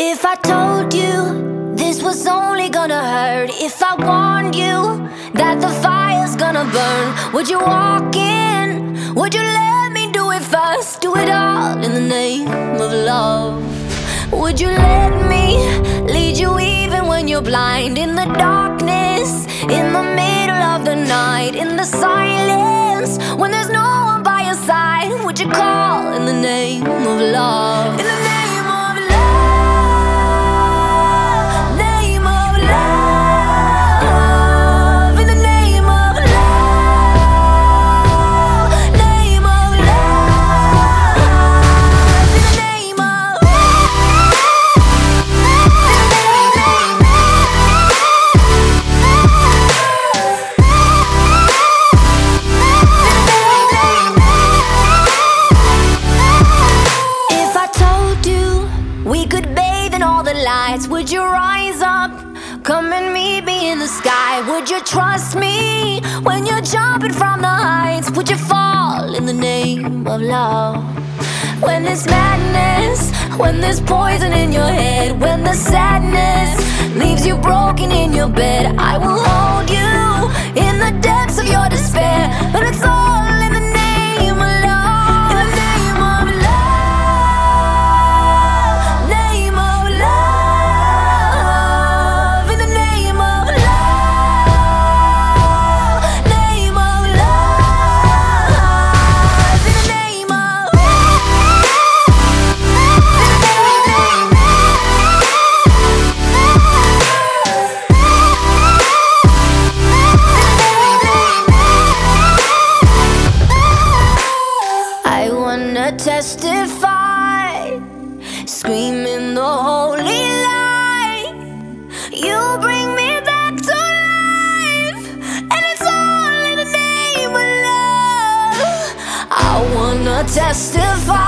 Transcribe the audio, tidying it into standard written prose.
If I told you this was only gonna hurt, if I warned you that the fire's gonna burn, would you walk in? Would you let me do it first? Do it all in the name of love. Would you let me lead you even when you're blind? In the darkness, in the middle of the night, in the silence, when there's no one by your side, would you call in the name of love? In the name of love, name of love, in the name of love, name of love, in the name of If I told you we could bathe in all the lights, would you rise up? Come and meet me in the sky. Would you trust me when you're jumping from the heights? Would you fall in the name of love? When there's madness, when there's poison in your head, when the sadness leaves you broken in your bed, I will hold you in the depths of your despair. But it's all in the name of love. In the name of love, name of love, in the name of love, name of love, in the name of I wanna testify, screaming the holy light. You bring me back to life, and it's all in the name of love. I wanna testify.